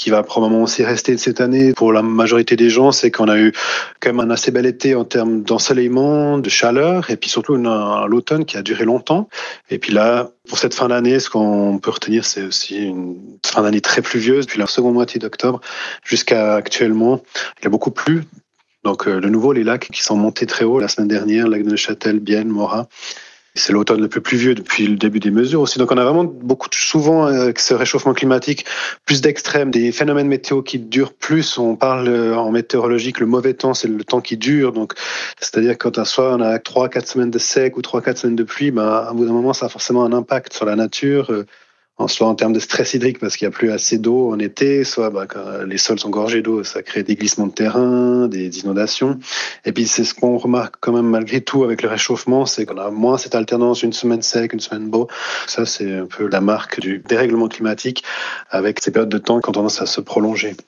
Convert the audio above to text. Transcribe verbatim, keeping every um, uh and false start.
qui va probablement aussi rester de cette année pour la majorité des gens, c'est qu'on a eu quand même un assez bel été en termes d'ensoleillement, de chaleur, et puis surtout une, un, l'automne qui a duré longtemps. Et puis là, pour cette fin d'année, ce qu'on peut retenir, c'est aussi une fin d'année très pluvieuse, puis la seconde moitié d'octobre jusqu'à actuellement, il y a beaucoup plu. Donc euh, de nouveau, les lacs qui sont montés très haut la semaine dernière, lac de Neuchâtel, Bienne, Morat. C'est l'automne le plus pluvieux depuis le début des mesures aussi. Donc on a vraiment beaucoup, souvent avec ce réchauffement climatique, plus d'extrêmes, des phénomènes météo qui durent plus. On parle en météorologie que le mauvais temps, c'est le temps qui dure. Donc c'est-à-dire quand à soit on a trois, quatre semaines de sec ou trois, quatre semaines de pluie, ben, à bout d'un moment, ça a forcément un impact sur la nature. Soit en termes de stress hydrique parce qu'il n'y a plus assez d'eau en été, soit bah, quand les sols sont gorgés d'eau, ça crée des glissements de terrain, des inondations. Et puis c'est ce qu'on remarque quand même malgré tout avec le réchauffement, c'est qu'on a moins cette alternance, une semaine sec, une semaine beau. Ça c'est un peu la marque du dérèglement climatique avec ces périodes de temps qui ont tendance à se prolonger.